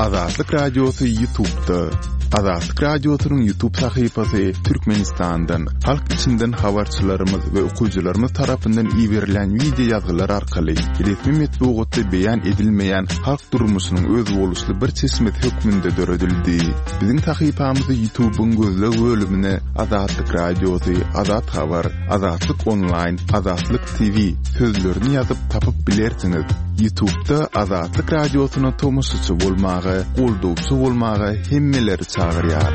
Azatlyk Radiosu YouTube'da. Azatlyk Radiosu'nun YouTube sayfasy Türkmenistan'dan, halk içinden habarçylarymyz we okuyjylarymyz tarapyndan ýiberilen video ýazgylar arkaly resmi metbuatda beýan edilmeýän halk durmuşynyň öz boluşly bir çeşmet hökmünde döredildi. Biziň sayfamyzy YouTube'un gözleg bölümine Azatlyk Radiosu, Azat Habar, Azatlyk Online, Azatlyk TV sözlerini ýazyp tapyp bilersiňiz. YouTube'da Azatlyk Radiosu'na tomusçy bolmagy, goldowçy bolmagy hemmeleri çağırýar.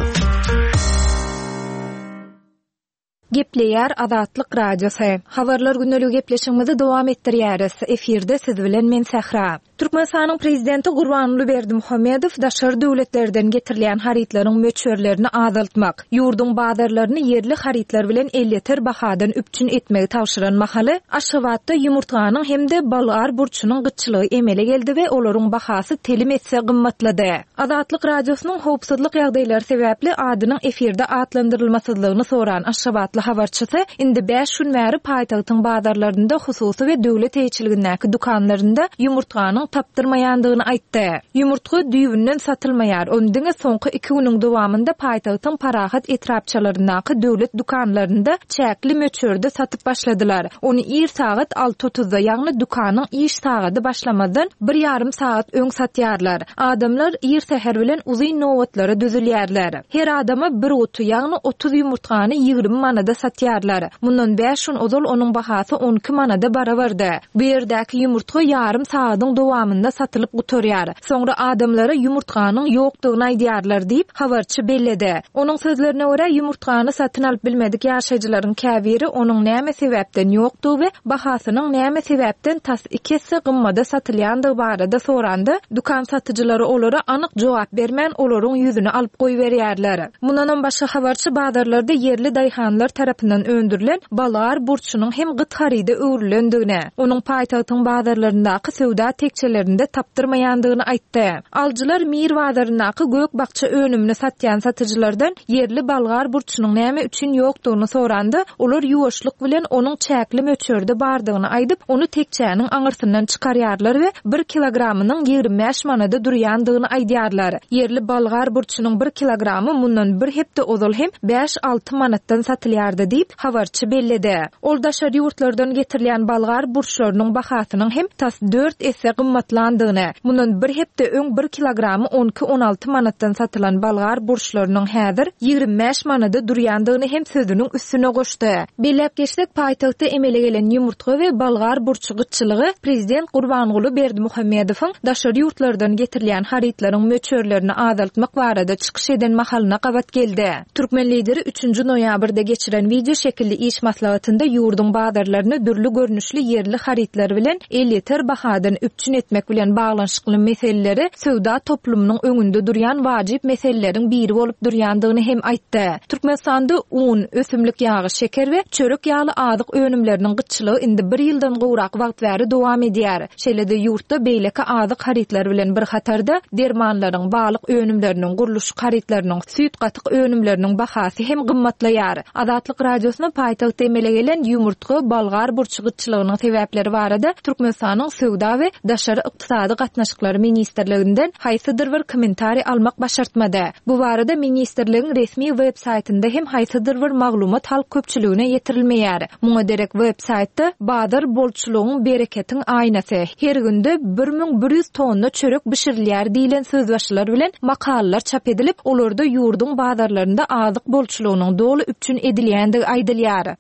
Gepleýär Azatlyk Radiosu. Habarlar gündelik gepleşigimizi dowam etdirýäris. Efirde siz bilen men Sahra. Türkmenistanyň prezidenti Gurbanuly Berdimuhammedow daşary döwletlerden getirilýän haritlaryň möçörlerini azaltmak, ýurdun bazarlaryny yerli haritlar bilen 50 ter bahadan üpçün etmegi tawşyran mahaly Aşgabatda ýumurtganyň hemde balgar burçunyň gyçylygy emele geldi we olaryň bahasy telim etse gymmatlady. Azatlyk Radiosynyň howpsuzlyk ýagdaýlary sebäpli adynyň efirde atlandyrylmasyzlygyny soran Aşgabatly habarçysy indi 5 gün bäri paýtagtyň bazarlarynda hususy we döwlet eýçiligindäki dukanlarynda ýumurtganyň tapdyrmaýandygyny aýtdy. Ýumurtga düýbünden satylmaýar. Ondan soňky 2 güniň dowamında paýtagtyň parahat etrapçylaryndaky döwlet dukanlarynda çäkli möçörde satyp başladylar. Onu ir saat 6:30-da, ýagny dukanyň iş sagaty başlamadan 1,5 saat öň satýarlar. Adamlar ir seher bilen uzyn nowatlara düzülýärler. Her adama bir otu, ýagny 30 ýumurtgany 20 manada satýarlar. Mundan 5 gün ozal onuň bahasy 12 manada barabardy. Bu ýerdäki ýumurtga ýarym saatyň dowamında satılıp gutorýar. Soňra adamlara ýumurtganyň ýokdugyny aýdýarlar diýip habarçy belledi. Onuň sözlerine görä ýumurtgany satyn alyp bilmedik ýaşaýjylaryň käbiri onuň näme sebäpden ýokdugy we bahasynyň näme sebäpden tas 2 hisse gymmada satylýandygy barada sorandy. Dukan satyjylary olara anyk jogap bermän olaryň ýüzüne alyp goýberýärler. Mundan başga habarçy bazarlarda yerli daýhanlar tarapyndan öndürilen balar burçunyň hem gyt harida öwrülendigine, onuň paýtagtyň bazarlaryndaky söwda tekçelerinde tapdyrmaýandygyny aýtdy. Alçylar Mir bazaryndaky gök bakça önümini satýan satyjylardan yerli balgar burçunyň näme üçin ýokdugyny sorandy. Olar ýuwaşlyk bilen onuň çäkli möçörde bardygyny aýdyp, onu tekçäniň aňyrsyndan çykarýarlar we 1 kilogramynyň 25 manada durýandygyny aýdýarlar. Yerli balgar burçunyň 1 kilogramy mundan bir hepde ozal hem 5-6 manatdan satylýardy diýip habarçy belledi. Ol daşary ýurtlardan getirilýän balgar burçlarynyň bahasynyň hem tas 4 esse gymmatlandygyny, mundan bir hepde öň 1 kilogramy 12-16 manatdan satylan balgar burçlarynyň häzir 25 manada durýandygyny hem sözüniň üstüne goşdy. Belläp geçsek paýtagtda emele gelen ýumurtga we balgar burçy gyçylygy prezident Gurbanuly Berdimuhammedowyň daşary ýurtlardan getirilýän haritlaryň möçörlerini azaltmak barada çykyş eden mahalyna gabat geldi. Türkmen lideri 3 noýabrda geçiren video şekilli iş maslahatynda ýurdun bazarlaryny dürli görnüşli yerli haritlar bilen 50 ter bahadan üpçün etmek bilen baglanşykly meseleleri söwda toplumynyň öňünde durýan wajyp meseleleriň biri bolup durýandygyny hem aýtdy. Türkmenistanda un, ösümlik ýagy, şeker we çörek ýaly adyk önümleriniň gyçylygy indi 1 ýyldan gowrak wagt bäri dowam edýär. Şeýle-de ýurtda beýleki adyk haritlar bilen bir hatarda dermanlaryň, balyk önümleriniň, guruluş haritlarynyň, süýt gatyk önümleriniň bahasy hem gymmatlaýar. Azatlyk Radiosyna paýtagtda emele gelen ýumurtga, balgar burçy gyçylygynyň sebäpleri barada Türkmenistanyň söwda we daşary ykdysady gatnaşyklary ministrliginden haýsydyr bir kommentari almak başartmady. Bu barada ministrligiň resmi web saýtynda hem haýsydyr bir maglumat halk köpçüligine ýetirilmeýär. Muňa derek web saýtda bazar bolçulugyň bereketiň aýnasy, her günde 1100 tonna çörek bişirilýär diýilen sözbaşylar bilen makalalar çap edilip, olarda ýurdun bazarlarynda azyk bolçulugynyň dolu üpçün edilýändigi aýdylýar.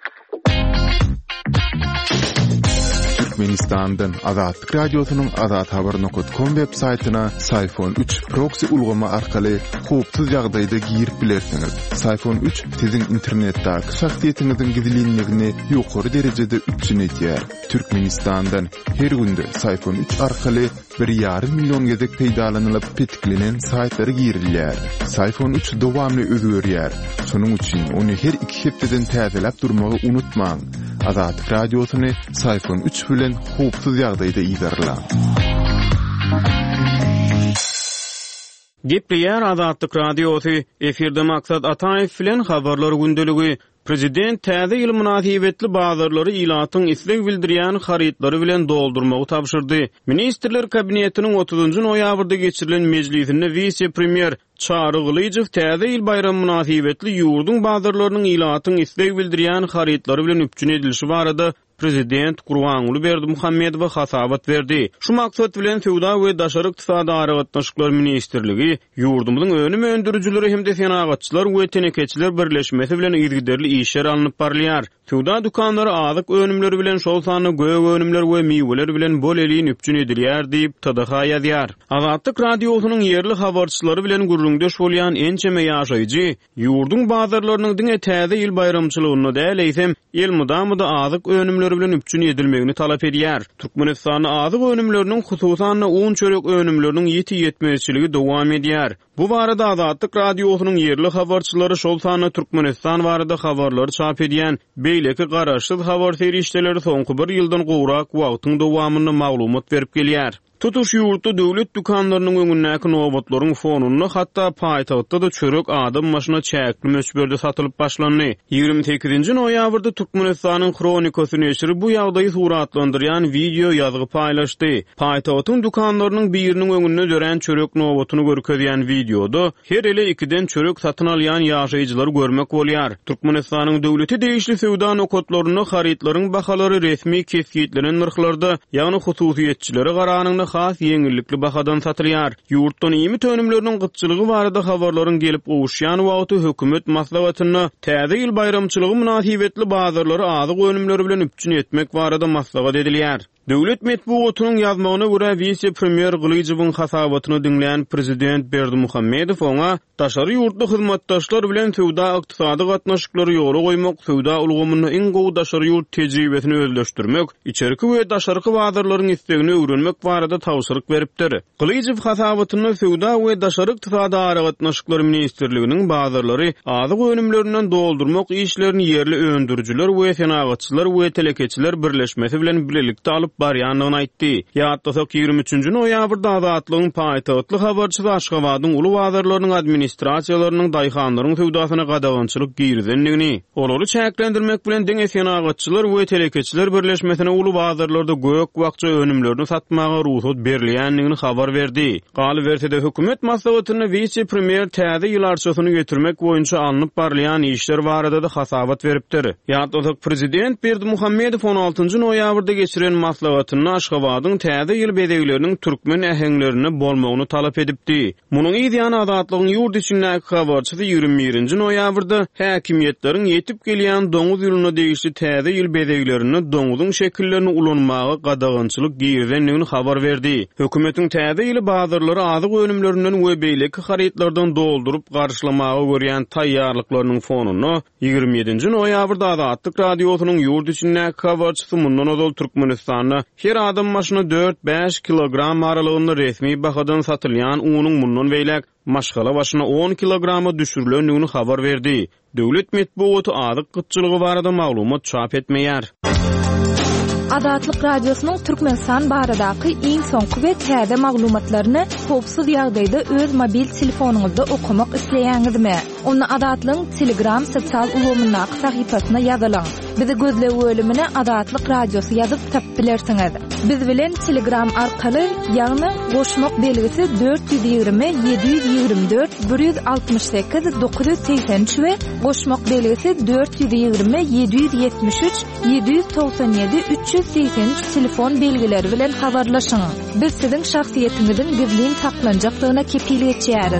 Türkmenistan'dan Azatlyk Radiosynyň azathabar.com web saýtyna Sayfon 3 proxy ulgama arkaly howpsuz ýagdaýda girip bilersiňiz. Sayfon 3 siziň internetdäki şahsiýetiňiziň gizlinligini ýokary derejede üpçün etýär. Türkmenistan'dan her günde Sayfon 3 arkaly 1,5 milyon gezek peýdalanylyp petiklenen saýtlary girilýär. Sayfon 3 dowamly özgörýär. Şonuň üçin onu her 2 hepdeden täzelep durmagy unutmaň. Azatlyk Radiosyny Sayfon 3 bilen howpsuz ýagdaýda ýygarlaň. Gepleýär Azatlyk Radiosu, efirde Maksat Ataýew bilen habarlar gündeligi Prezident täze ýyl münasibetli bazarlary ilatyň isleg bildirýän harytlary bilen doldurmagy tapşyrdy. Ministrler kabinetiniň 30-njy noýabrda geçirilen mejlisinde vice-premier Çağrı Gılıcıv täze ýyl bayram münasibetli ýurdun bazarlarynyň ilatyň isleg bildirýän harytlary bilen üpjün edilişi barada Prezident Gurbanuly Berdimuhammedow hasabat berdi. Şu maksat bilen Sowda we Daşary ykdysady aragatnaşyklar ministrligi ýurdumyzyň önüm öndürüjileri hem de senagatçylar we tenekeçiler birleşmesi bilen ýygyderli işler alınıp barlýar. Sowda dukanlary azyk önümleri bilen şol sany göýe önümler we miweler bilen bol elin üpjün edilýär diýip TDH ýazýar. Azatlyk radiosynyň ýerli habarçylary bilen gurrundaş bolýan ençeme ýaşaýjy ýurdun bazarlarynyň diňe täze ýyl bayramçylygyny däl eýsem ýyl-mudamyda azyk önümler bilen üpjün edilmegini talap edýär. Türkmenistanyň azyk önümleriniň hususan un çörek önümleriniň ýeti-ýetmezçiligi dowam edýär. Bu barada Azatlyk radiosynyň ýerli habarçylary şol sany Türkmenistan barada habarlary çap edýän beýleki garaşsyz habar serişdeleri soňky bir ýyldan gowrak wagtyň dowamyny maglumat berip gelýär. Tutuş ýurtda döwlet dukanlarynyň öňündäki nowbatlaryň fonuny hatda paýtagtda da çörek adam maşyna çäkli möçberde satylyp başlandy. 28-nji noýabrda Türkmenistanyň Kronikasy neşri bu ýagdaýy suratlandyrýan video ýazgy paýlaşdy. Paýtagtyň dukanlarynyň biriniň öňünde dören çörek nowbatyny görkezýän videoda her ele 2den çörek satyn alýan ýaşaýjylary görmek bolýar. Türkmenistanyň döwleti deýişli sowda nokotlaryny harytlaryň bahalary resmi kesgitlenen narhlarda, ýagny hususiýetçilere garanyny has ýeňillikli bahadan satylýar. Ýurtdan ýemy tönümleriniň gytçylygy barada habarlaryň gelip owuşýan wagty hökümet maslahatyny täze ýyl bayramçylygy münasibetli bazarlary azyk önümleri bilen üpjün etmek barada maslahat edilýär. Döwlet medeniýetiniň ýazmagyna görä vice-premier Gılıcıwyň hasabatyny dinleýän Prezident Berdimuhammedow oňa daşary ýurtda hyzmatdaşlar bilen sowda ykdysady gatnaşyklary ýola goýmak, sowda ulgamyny iň gowy daşary ýurt tejribesini özleşdirmek, içerki we daşarky bazarlaryň islegini öwrenmek barada tawsyryk beripdir. Gılıcıw hasabatyny sowda we daşary ykdysady aragatnaşyklary ministrliginiň bazarlary azyk önümlerinden doldurmak işlerini ýerli öndürüjiler we senagatçylar we telekeçiler birleşmesi bilen birlikde alyp barýanyny aýtdy. Ýatdasak 23-nji noýabrda Azatlygyň paýtagtly habarçysy Aşgabatyň uly bazarlarynyň administrasiýalarynyň daýhanlaryň sowdasyna gadagançylyk girdenligini, olary çäklendirmek bilen deňe senagatçylar we telekeçiler birleşmesine uly bazarlarda gök wagtça önümlerini satmaga ruhsat berilýänligini habar berdi. Galy berse-de hökümet maslahatyny vice-premier täze ýyl arçasyny getirmek boýunça alınıp barlýan işler barada da hasabat beripdir. Ýatdasak Prezident Berdimuhammedow 16-njy noýabrda geçiren maslahatyny Aşgabatyň täze ýyl bedegleriniň türkmen äheňlerini bolmagyny talap edipdi. Munyň ýa-da Azatlygyň ýurt içindäki habarçysy 21-nji noýabrda häkimiýetleriň ýetip gelýän doňuz ýylyna degişli täze ýyl bedeglerini doňuzyň şekillerini ulanmagy gadagançylyk girdenligini habar berdi. Hökümetiň täze ýyl bazarlary azyk önümlerinden we beýleki harytlardan doldurup garşylamagy görýän taýýarlyklarynyň fonuny 27-nji noýabrda Azatlyk radiosynyň ýurt içindäki habarçysy mundan ozal Türkmenistanyň her adam maşyna 4-5 kilogram aralygynda resmi bahadan satylýan unyň mundan beýlek maşgala başyna 10 kilograma düşürilendigini habar berdi. Döwlet medeniýeti azyk gytçylygy barada maglumat çap etmeýär. Azatlyk radiosynyň Türkmenistan baradaky iň soňky we täze maglumatlaryny howpsuz ýagdaýda öz mobil telefonuňyzda okumak isleýäňizmi? Onu Azatlygyň Telegram sosial ulgamynyň sahypasyna ýazylaň. Bizi gözle bölümine Azatlyk radiosu ýazyp tapyp bilersiňiz. Biz bilen Telegram arkaly ýagny goşmak belgisi 420 724 168 983 we goşmak belgisi 420 773 797 383 telefon belgileri bilen habarlaşyň. Biz siziň şahsiýetiňiziň gizlin saklanjaklygyna kepillik etýäris.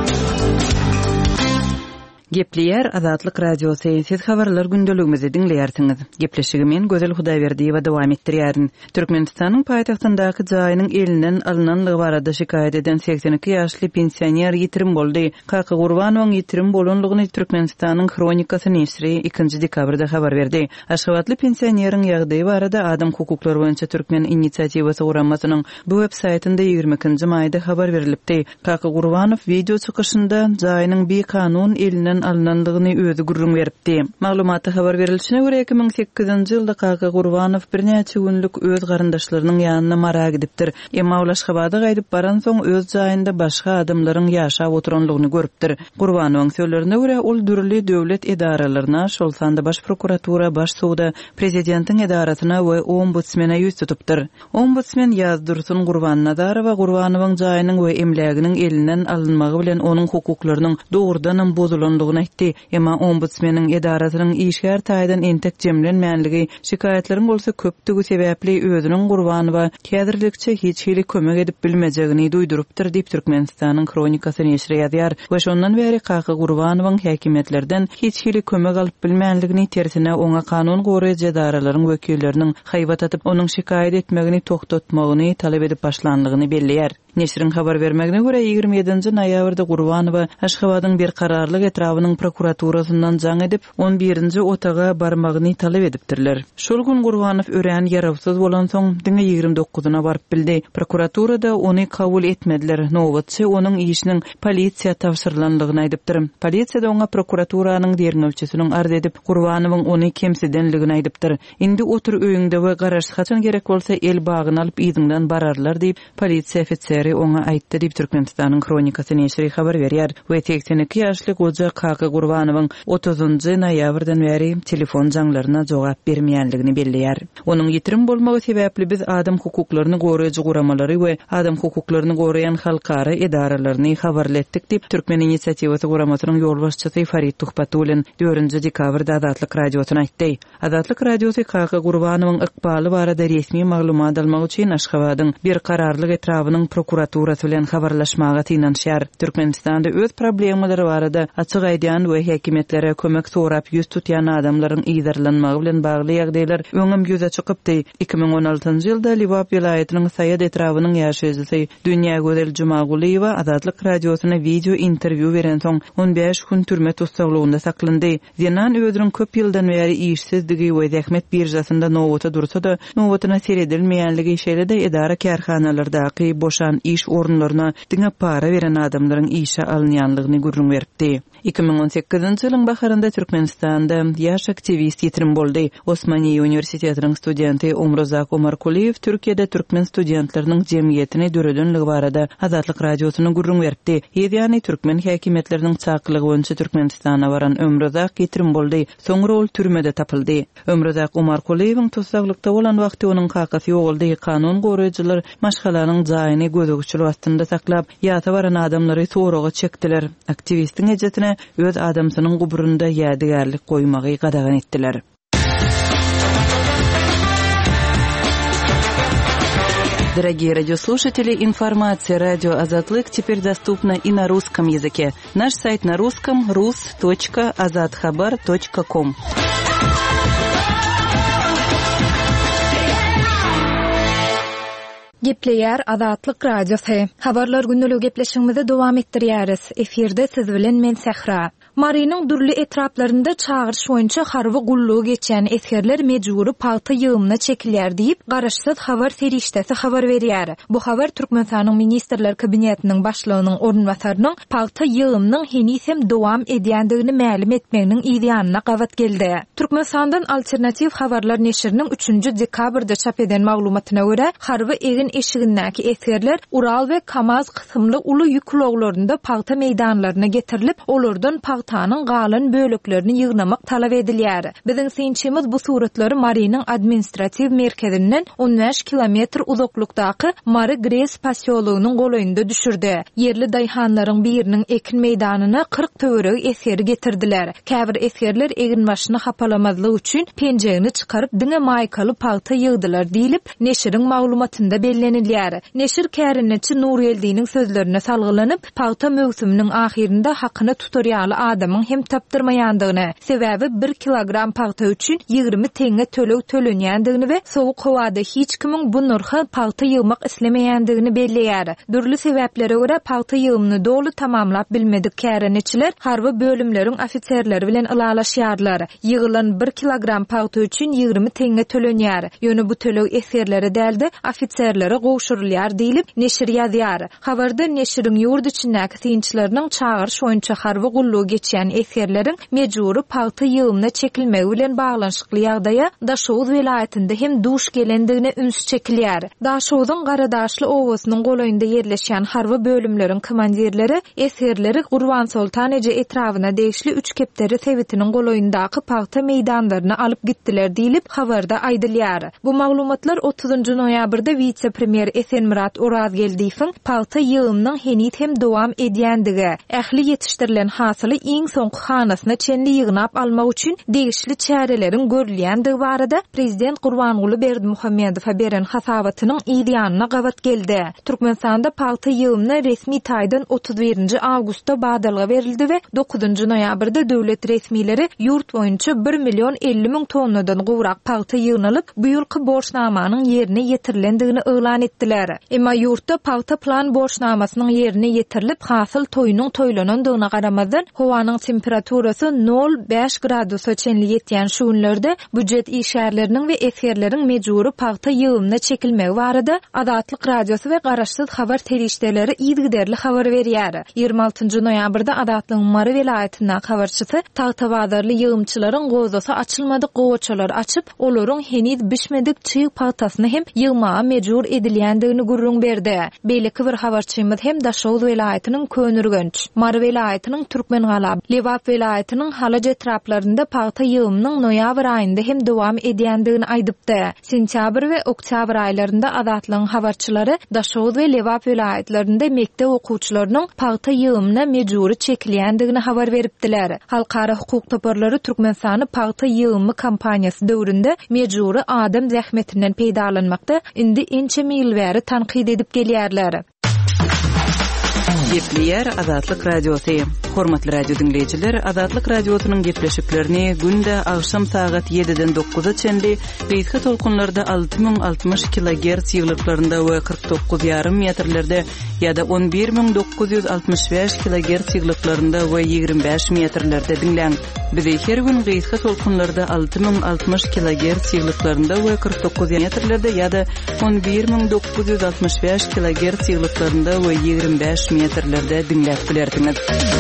Gepleýär Azatlyk radiosu siz habarlar gündeligimizi dinleýärsiňiz. Gepleşigimen Gözel Hudaýberdiýewa dowam etdirýärin. Türkmenistanyň paýtagtyndaky jaýynyň elinden alynanlygy barada şikayet eden 82 ýaşly pensioner ýitirim boldy. Kaka Gurbanowyň ýitirim bolanlygyny Türkmenistanyň Kronikasy neşri 2 dekabrda habar berdi. Aşgabatly pensioneriň ýagdaýy barada Adam hukuklary boýunça Türkmen inisiatywasy uranmasynyň bu websaýtynda 20-nji maýda habar berilipdi. Kaka Gurbanow video çykyşynda jaýynyň bir kanun elinden elinden alınanlygyny özü gurrun beripdi. Maglumaty habar berilişine görä 2008-nji ýylda Kaka Gurbanow birnäçe günlük öz garyndaşlarynyň ýanyna mara gidipdir. Emma ol Aşgabatda gaýdyp baran soň öz jaýynda başga adamlaryň ýaşap oturanlygyny görüpdir. Gurbanowyň söýlerine görä ol dürli döwlet edaralaryna, şolsanda baş prokuratura, baş suwda, prezidentiň edaratyna we ombudsmana ýüz tutupdyr. Ombudsman ýazdyrsun Gurbanowa Gurbanowyň jaýynyň we emläginiň elinden alınmagy bilen onuň hukuklarynyň dogrudan bozulandygyny aýtdy. Emma ombudsmanyň edaratynyň işgär taýdan entek jemlenmänligi, şikayetleriň bolsa köpdügi sebäpli özüniň Gurbanowa kädirlikçe hiç hili kömek edip bilmejegini duýdurupdyr diýip Türkmenistanyň kronikasy neşri ýazýar. We şondan beri Kaka Gurbanowyň häkimetlerden hiç hili kömek alyp bilmänligini, tersine oňa kanun goraýjy edaralaryň wekilleriniň haýbat atyp onuň şikayet etmegini toktatmagyny talap edip başlandygyny belliýär. Neşrin habar bermegine görä 27-nji noýabrda Gurbanowa Aşgabatyň bir kararlyk etrawynyň prokuraturasyndan jaň edip 11-nji otaga barmagyny talap edipdirler. Şol gün Gurbanow ören ýarawsyz bolan soň diňe 29-na baryp bildi. Prokuraturada ony kabul etmediler. Nowatçy onuň işiniň polisiýa tapşyrylandygyny aýdypdyr. Polisiýa oňa prokuraturasynyň derňewçisiniň arz edip Gurbanowyň ony kemsidenligini aýdypdyr. Indi otur öýüňde we garaş haçan gerek bolsa el bagyny alyp ýygyňdan bararlar diýip polisiýa ofiseri oňa aýtdy diýip Türkmenistanyň kronikasy neşri habar berýär. We 82 ýaşly goja Kaka Gurbanowyň 30-njy noýabrdan beri telefon jaňlaryna jogap bermeýänligini belliýär. Onuň ýitirim bolmagy sebäpli biz adam hukuklaryny goraýjy guramalary we adam hukuklaryny goraýan halkara edaralaryny habarlatdyk diýip Türkmen inisiatiwasy guramasynyň ýolbaşçysy Farid Tuhpatulin 4-nji dekabrda Adatlyk radiosyna aýtdy. Adatlyk radiosy Kaka Gurbanowyň ykbaly barada resmi maglumat almak üçin Aşgabatyň bir kararlyk etrawynyň prokuraturasy bilen habarlaşmaga tynanşýar. Türkmenistanda öz problemalary barada açyk aýdýan we häkimetlere kömek sorap ýüz tutýan adamlaryň ýydarlanmagy bilen bagly ýagdaýlar öňüm ýüze çykypdy. 2016-njy ýylda Liwap vilayatynyň Saýat etrawynyň ýaşaýjysy Dünýä Gözel Jumagulyeva Adatlyk radiosyna video interwýu beren soň 15 gün türme tutsaglygyna saklandy. Zenan özüniň köp ýyldan beri işsizligi we zähmet birjasynda nowata dursa-da nowatyna seredilmeýänligi şeýle-de edara kärhanalardaky boşan iş orunlaryna diňe para beren adamlaryň işe alynýanlygyny gurrun beripdi. 2018-nji ýylyň baharynda Türkmenistanda ýaş aktivist ýetirim boldy. Osmaniýe Universitetining studenti Omrozak Omarkuliyew Türkiýede türkmen studentlarynyň jemgyýetini döredenligi barada Adatlyk radiosyna gurrun beripdi. Ýa-ni türkmen häkimetleriniň çaklygy boýunça Türkmenistana baran Omrozak ýetirim boldy. Soňra ol türmede tapyldy. Omrozak Omarkuliyewiň tutsaklykda bolan wagty onuň kakasy ýoguldy. Kanun goraýjylar maşgalanyň jaýyny gözegçilik astynda saklap, ýata baran adamlary soraga çekdiler. Aktivistiň ejetine öz adamsynyň gubrunda ýadygarlyk goýmagy gadagan etdiler. Дорогие радиослушатели, информация радио «Азатлык» теперь доступна и на русском языке. Наш сайт на русском rus.azatxabar.com. Gepleýär Adatlyk radiosy. Habarlar gündälik gepleşigimizi dowam etdirýäris. Efirde siz bilen men Sehra. Marynyň dürli etraplarynda çağırış boýunça harby gullugy geçen eskerler mejburi paýta ýygymyna çekilýär diýip garaşsyz habar serişdesi habar berýär. Bu habar Türkmenistanyň ministrler kabinetiniň başlygynyň orunbasarynyň paýta ýygymynyň henisem dowam edýändigini ma'lum etmeginiň ýa-ýanyna gawat geldi. Türkmenistandan Alternativ Habarlar neşriniň 3-nji dekabrda çap eden maglumatyna görä, harby egin eşigindäki eskerler Ural we Kamaz kysymly uly ýük loglarynda paýta meýdanlaryna getirilip, olardan paýtanyň galan böleklerini ýygnamak talap edilýär. Biziň synçymyz bu suratları Marynyň administrativ merkezinden 15 kilometr uzaklykdaky Mary Gres pasiýolugynyň golaýynda düşürdi. Yerli daýhanlaryň biriniň ekin meýdanyna 40 töwereg eseri getirdiler. Käbir eskerler egin başyny hapalamazlyk üçin penjegini çykaryp diňe maýkaly paýta ýygdylar diýilip neşriň maglumatynda bellenilýär. Neşir kärinçi Nureldiňiň sözlerine salgylanyp, paýta mögsüminiň ahirinde hakyny tutarýaly adamyň hem tapdyrmaýandygyny, sebäbi 1 kilogram paýta üçin 20 teňe töleg tölenýändigini we sowuk howada hiç kimiň bu narha paýta ýygmak islemeýändigini belleýär. Dürli sebäplere görä paýta ýygymyny dolu tamamlap bilmedik kärinçiler harby bölümleriň ofitserleri bilen ılalaşýarlar. Ýygylan 1 kilogram paýta üçin 20 teňe tölenýär. Ýöne bu töleg eserlere däldi ofitserlere gowşurulýar diýilip neşir ýazýar. Habarda neşiriň ýurt içindäki synçylarynyň çağırış boýunça harby gullugy geçýän esgerleriň mejburi paýta ýygymyna çekilmegi bilen baglanşykly ýagdaýa Daşowuz vilayatynda hem duş gelendigine üns çekilýär. Daşowuzyň Garadaşly owasynyň golaýynda ýerleşýän harby bölümleriň komandirleri esgerleri Gurban Sultan eje etrawyna degişli 3 kepderi sebitiniň golaýyndaky paýta meýdanlaryna alyp gitdiler diýilip habarda aýdylýar. Bu maglumatlar 30 noýabrda vice-premier Esenmurat Orazgeldiýewiň paýta ýygymynyň henit hem dowam edýändigi, ähli ýetişdirilen hasyly iň soňky hanasyna çenli ýygnap almak üçin degişli çäreleriň görülýändigi barada prezident Gurbanguly Berdimuhammedow beren hasabatynyň ýygyanyna gabat geldi. Türkmenistanda paýta ýygymyna resmi taýdan 31 awgustda badalga berildi we 9 noýabrda döwlet resmileri ýurt boýunça 1 milyon 50 000 tonnadan gowrak paýta ýygnalyp bu ýylky borçnamanyň ýerine ýetirilendigini öýlan etdiler. Emma ýurtda paýta plan borçnamasynyň ýerine ýetirilip hasyl toýunyň toýlanandygyna garamazdan howanyň temperaturasy 0,5 gradusa çenli ýetýän şu günlerde büdjet işgärleriniň we esgerleriň mejburi paýta ýygymyna çekilmegi barada Adatlyk radiosu we Garaşsyz habar telişdeleri ýygyderli habar berýär. 26 noýabrda Adatlyň Mary vilayatynyň habarçysy Tagtabadarly ýygymçylaryň gozasy açylmady gowaçalar açyp olaryň henüz bişmedik çyg paýtasyny hem ýygmaga mejbur edilýändigini gurrun berdi. Beýleki bir habarçymyz hem Daşowuz vilayatynyň Könürgenç, Mary vilayatynyň Türkmengalap, Lebap vilayatynyň Halaç etraplarynda paýta ýygymynyň noýabr aýynda hem dowam edýändigini aýdypdy. Sentýabr we oktyabr aýlarynda Adatlyň habarçylary Daşowuz we Lebap vilayatlarynda mektep okuwçylarynyň paýta ýygymyna mejburi çekilýändigini habar beripdiler. Halkara hukuk toparlary Türkmenistany paýta ýygymy kampaniýasy döwründe mejburi adam zähmetinden peýdalanmakda indi ençe mil bäri tanqid edip gelýärler. Gepleýär Adatlyk radiosu. Hormatly radio dinleýijiler, Adatlyk radiosynyň gepleşiklerini günde agşam saat 7-den 9-a çenli beýtge tolkunlarda 6060 kHz ýyglyklarynda we 49,5 metrlerde ýa-da 11965 kHz ýyglyklarynda we 25 metrlerde dinleň. Bizi her gün beýtge tolkunlarda 6060 kHz ýyglyklarynda we 49 metrlerde ýa-da 11965 kHz ýyglyklarynda we 25 metrlerde dinläp bilerdiňiz.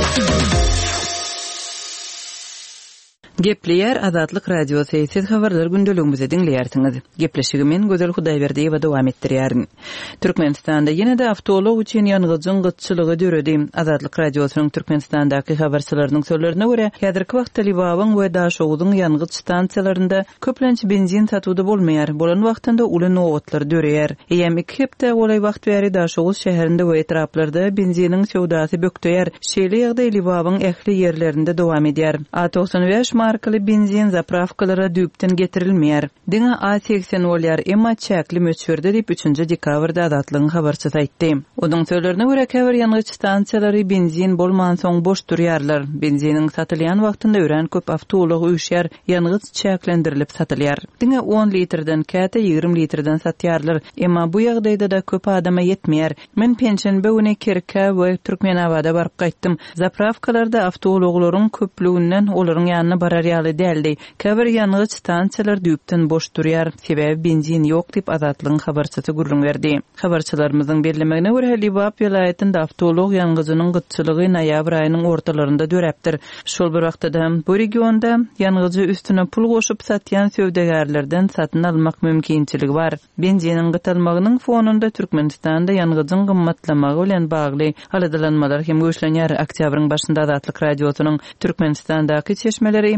Gepleýär Adatlyk radiosu siz habarlar gündeligimizi dinleýärsiňiz. Gepleşigimiň Gözel Hudaýberdiýewa dowam etdirýärin. Türkmenistanda ýene-de awtolog üçin ýangyjyň gytçylygy döredi. Adatlyk radiosynyň Türkmenistandaky habarçylarynyň sözlerine görä, häzirki wagtda Libabyň we Daşowuzyň ýangy stansiýalarynda köplençi benzin satywda bolmaýar. Bolan wagtynda uly nowatlar döreýär. Eýem iki hepde olay wagt bäri Daşowuz şäherinde we etraplarda benziniň sowdasy bökteýär. Şeýle ýagdaý Libabyň ähli ýerlerinde dowam edýär. A95 markaly benzin zapravkalara düýpden getirilmeýär. Diňe A80 bolýar, emma çäkli möçberde diýip 3 dekabrda Adatlyň habarçysy aýtdy. Onuň sözlerine görä käbir ýangyç stansiýalary benzin bolman soň boş durýarlar. Benziniň satylýan wagtynda ören köp awtolog üýşär, ýangyç çäklendirilip satylýar. Diňe 10 litrden käte 20 litrden satýarlar, emma bu ýagdaýda da köp adama ýetmeýär. Men penşenbe güni Kerke we Türkmenabada baryp gaýtdym. Zapravkalarda awtologlaryň köplüginden olaryň ýanyna barar ýaly däldi. Käbir ýangyç stansiýalar düýpden boş durýar, sebäbi benzin ýok diýip Adatlyň habarçysy gurrun berdi. Habarçylarymyzyň bellemegine görä Libap vilayatynda awtolog ýangyjynyň gytçylygy noýabr aýynyň ortalarynda döräpdir. Şol bir wagtda bu regionda ýangyjy üstüne pul goşup satýan söwdegärlerden satyn almak mümkinçiligi bar. Benziniň gytylmagynyň fonunda Türkmenistanda ýangyjyň gymmatlamagy bilen bagly aladalanmalar hem göçlenýär. Oktýabryň başynda Adatlyk radiosynyň Türkmenistandaky çeşmeleri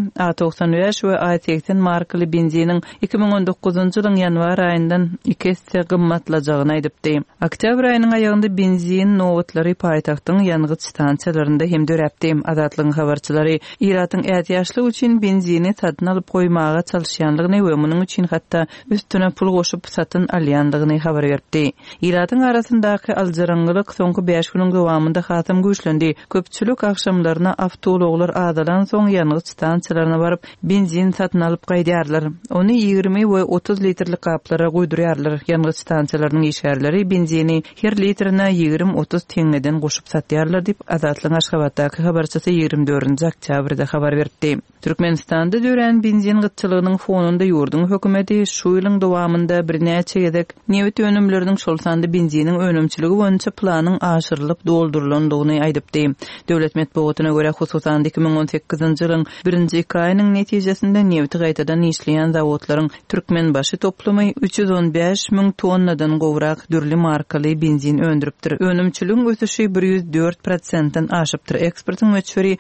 A95 we A80 markaly benziniň 2019-njy ýylyň ýanwar aýyndan 2 hisse gymmatlajagyny aýdypdy. Oktyabr aýynyň aýagynda benzin nowatlary paýtagtyň ýangyç stansiýalarynda hem döräpdi. Adatlyň habarçylary Iratyň ätýaşlyk üçin benzini satyn alyp goýmaga çalyşýanlygyny we munyň üçin hatda üstüne pul goşup satyn alýanlygyny habar berdi. Iratyň arasyndaky aljarangylyk soňky 5 güniň dowamında hasam güýçlendi. Köpçülik akşamlaryna awtologlar adalan soň ýangyç stansiýalaryna baryp benzin satyn alyp gaýdýarlar. Ony 20 we 30 litrlik kaplara goýdurýarlar. Ýangyç stansiýalarynyň işgärleri benzini her litrine 20-30 teňeden goşup satýarlar diýip Adatlyň Aşgabatdaky habarçysy 24 oktýabrda habar berdi. Türkmenistanda dören benzin gıtçylygynyň fonunda ýurdun hökümeti şu ýylyň dowamında bir näçe ýedek newit önümleriniň şol sanda benziniň önümçiligi boýunça planyň aşyrylyp doldurulandygyny aýdypdy. Döwlet medeniýetina görä hususan 2018-nji ýylyň 1-nji aýynyň netijesinde newit gaýtadan işleýän zawodlaryň Türkmenbaşy toplumy 315.000 tonnadan gowrak dürli markaly benzin öndüripdir. Önümçiligiň ösüşi 104%-dan aşypdyr. Eksportyň öçüri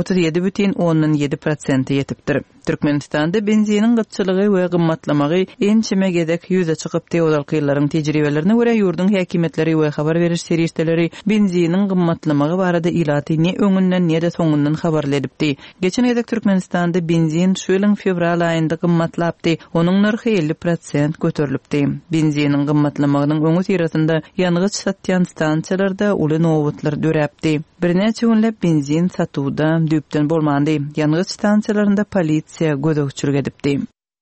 37,7% yetipdir. Türkmenistanda benzinin gıtçylygy we gymmatlamagy ençime gedek ýüze çykypdy. Ozalkylaryň tejribelerine görä ýurdun häkimetleri we habar beriş serişdeleri benzinin gymmatlamagy barada ilaty ne öňünden ne de soňundan habar edipdi. Geçen ýylda Türkmenistanda benzin şu ýylyň fevral aýynda gymmatlapdy. Onuň narhy 50% göterilipdi. Benzinin gymmatlamagynyň öňü tirasynda ýangıç satýan stansiýalarda uly nowatlar döräpdi. Bir näçe günläp benzin satywda düpden bolmandy. Ýangıç stansiýalarynda polisiýa gödökçülük edipdi.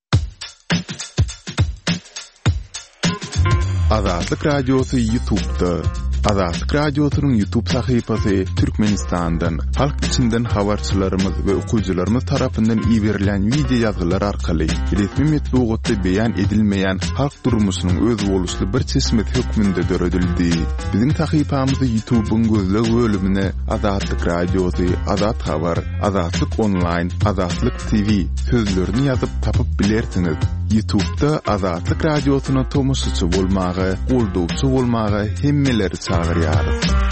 Azatlyk radiosu YouTube'da. Azatlyk radiosynyň YouTube sahypasy Türkmenistandan, halk içinden habarçylarymyz we okuwçylarymyz tarapyndan ýiberilen video ýazgylar arkaly resmi metbuatda beýan edilmeýän halk durmuşynyň öz boluşly bir çeşmet hökmünde döredildi. Biziň sahypamyzy YouTube'un gözleg bölümine Azatlyk radiosu, Azat habar, Azatlyk online, Azatlyk TV sözlerini ýazyp tapyp bilersiňiz. YouTube'da Azatlyk radiosyna tomoşaçy bolmagy, goldowçy bolmagy hemmeleri çağırýar.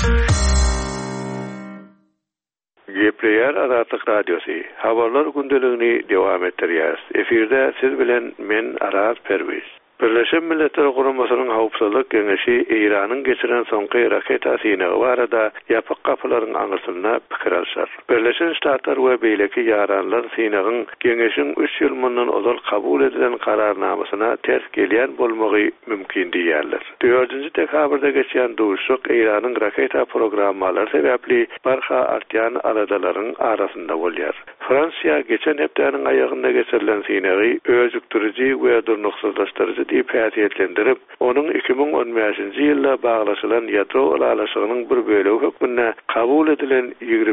Gepleýär Azatlyk radiosu. Habarlar gündeligini dowam etdirýär. Efirde siz bilen men Araz Perwiz. Birleşen Milletler Guramasynyň Hawpsuzlyk Geňeşi Iranyň geçiren soňky raket asynygy barada ýapyk gapylaryň aňyrsynda pikir alşar. Birleşen Ştatlar we beýleki ýaranlar synygyň Geňeşiň 3 ýyl mundan ozal kabul edilen kararnamasyna ters gelýän bolmagy mümkin diýerler. 4-nji dekabrda geçýän duşuk Iranyň raket programmalary sebäpli barha artýan aladalaryň arasynda bolýar. Fransiýa geçen hepdeniň aýagynda geçirilen synygy özüktüriji we durnuksuzlaşdyrjy diýip häsiýetlendirip, onuň 2015-nji ýylda baglaşylan ýadro alaşygynyň bir bölegi hökmünde kabul edilen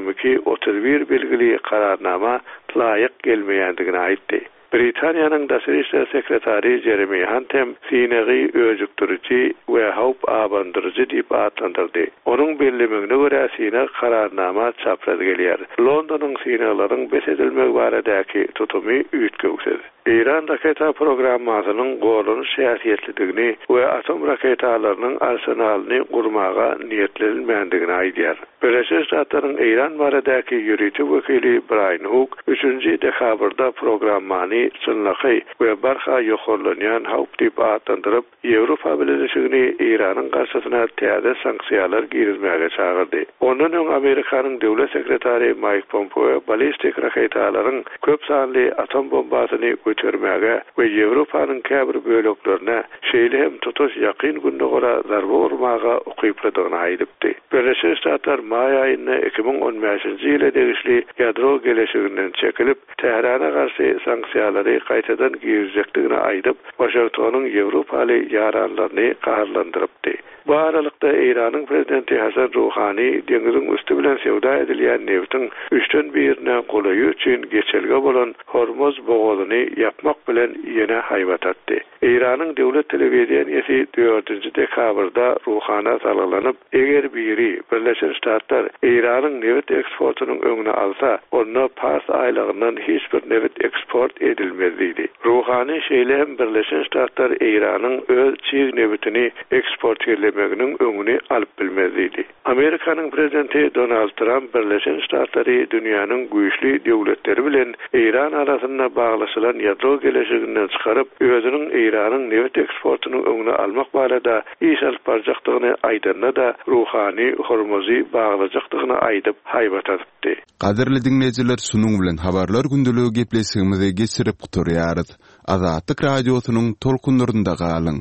22-31 belgili kararnama laýyk gelmeýändigini aýtdy. Britaniýanyň Daşary işler sekretary Jeremy Hunt hem synygy özüktüriji we hawp abandyrjy diýip atlandyrdy. Onuň bellemegine görä synyg kararnama çapraz gelýär. Londonyň synyglaryň besedilmegi baradaky tutumy üýtgüksedi. İran raketa programmasynyň golanyş şäherçiligini we atom raketalarynyň arsenalyny gurmaga niýetlenmändigini aýdýar. Birleşik Ştatlaryň İran baradaky ýürütü wekili Brian Hook 3-nji dekabrda programmany çynlaky we barha ýokurlanýan hawp diýip atlandyryp, Ýewropa Birleşigini İranyň garşysyna täze sanksiýalar girizmäge çağırdy. Ondan öň Amerikanyň döwlet sekretary Mike Pompeo balistik raketalaryň köp sanly atom bombasyny götürmäge we Ýewropanyň käbir böleklerine şeýle hem tutuş ýakyn günde gora zarba urmaga ukyplydygyny aýdypdy. Birleşik Ştatlar may aýynda 2015-nji ýyla degişli ýadro geleşiginden çekilip, Teherana garşy sanksiýalary gaýtadan girizjekdigini aýdyp, Washingtonyň Ýewropaly ýaranlaryny gaharlandyrypdy. Bu aralykda İranyň prezidenti Hasan Rouhani deňiziň üstü bilen sewda edilýän neftiň 3-den 1-ne golaýy üçin geçelge bolan Hormuz bogalyny ýapmak bilen ýene haýbat atdy. İranyň döwlet telewizionyasy 4-nji dekabrda Rouhana salgylanyp, eger biri Birleşik Ştatlar İranyň neft eksportynyň öňüne alsa, onda pas aýlygyndan hiç bir neft eksport edilmezdi. Rouhani şeýle hem Birleşik Ştatlar İranyň öz çiğ neftini eksport edilmeginiň öňüni alyp bilmezdi. Amerikanyň prezidenti Donald Trump Birleşik Ştatlary dünýäniň güýçli döwletleri bilen İran arasynda baglaşylan ýadro geleşiginden çykaryp, özüniň İranyň neft eksportynyň öňüne almak barada iş alyp barjakdygyny aýdanda da Rouhani Hormuzy baglajakdygyny aýdyp haýbat atdy. Gaderli dinleyijiler, şunuň bilen habarlar gündeligi gepleşigimizi geçirip guturýarys. Azatlyk radiosynyň tolkunlarynda galyň.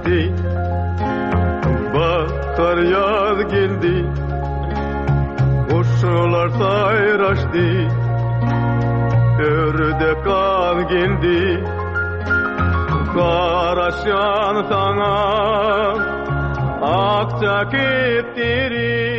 geldi, bahar yaz geldi, kuşlar sayraştı, ördek kal geldi, karaşan sana akça ketiri.